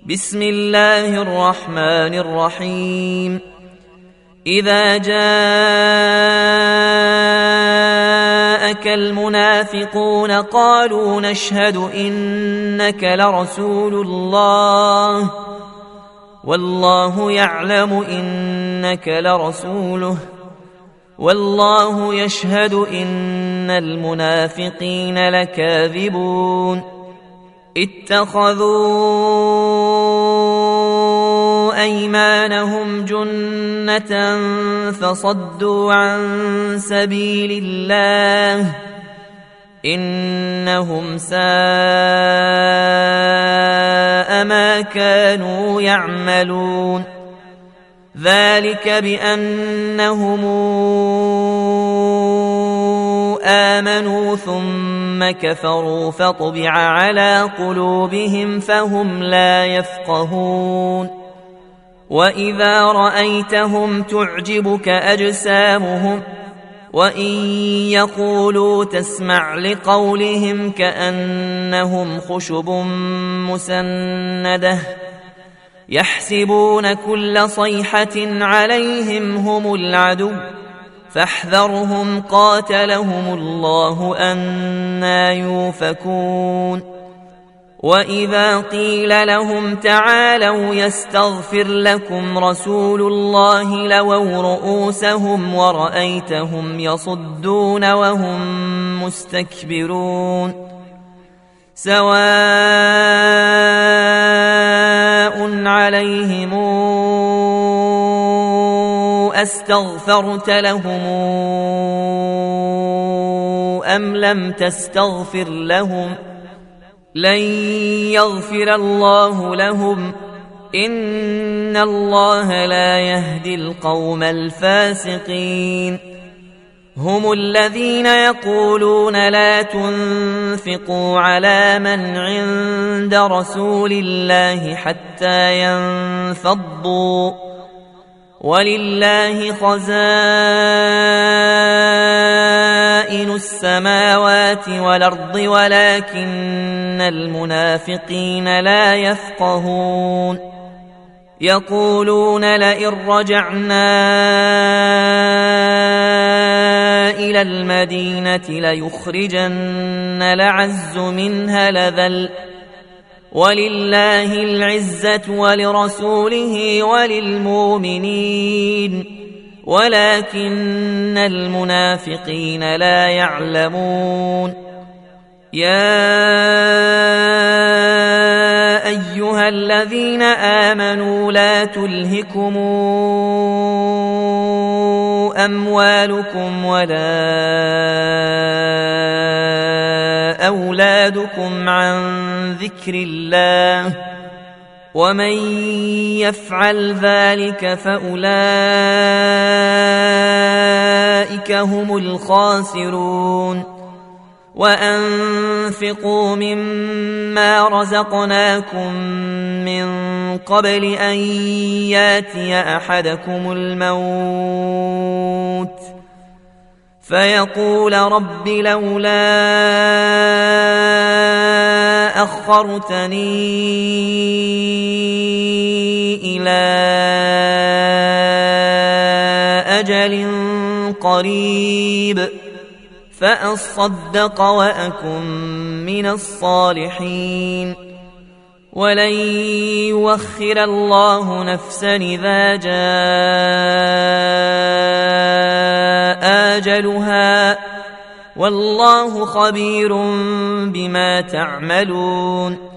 بسم الله الرحمن الرحيم. إذا جاءك المنافقون قالوا نشهد إنك لرسول الله والله يعلم إنك لرسوله والله يشهد إن المنافقين لكاذبون. اتخذوا أيمانهم جنة فصدوا عن سبيل الله إنهم ساء ما كانوا يعملون. ذلك بأنهم آمنوا ثم كفروا فطبع على قلوبهم فهم لا يفقهون. وإذا رأيتهم تعجبك أجسامهم وإن يقولوا تسمع لقولهم كأنهم خشب مسندة يحسبون كل صيحة عليهم هم العدو فاحذرهم قاتلهم الله أنى يؤفكون. وإذا قيل لهم تعالوا يستغفر لكم رسول الله لووا رؤوسهم ورأيتهم يصدون وهم مستكبرون. سواء عليهم أستغفرت لهم أم لم تستغفر لهم لن يغفر الله لهم إن الله لا يهدي القوم الفاسقين. هم الذين يقولون لا تنفقوا على من عند رسول الله حتى ينفضوا ولله خزائن السماوات والأرض ولكن المنافقين لا يفقهون. يقولون لئن رجعنا إلى المدينة ليخرجن الأعز منها الأذل ولله العزة ولرسوله وللمؤمنين ولكن المنافقين لا يعلمون. يا أيها الذين آمنوا لا تلهكم أموالكم ولا أولادكم عن ذكر الله ومن يفعل ذلك فأولئك هم الخاسرون. وأنفقوا مما رزقناكم من قبل أن ياتي أحدكم الموت فيقول رب لولا أخرتني إلى أجل قريب فأصدق وأكن من الصالحين. ولن يؤخر الله نفسا إذا جاء أجلها والله خبير بما تعملون.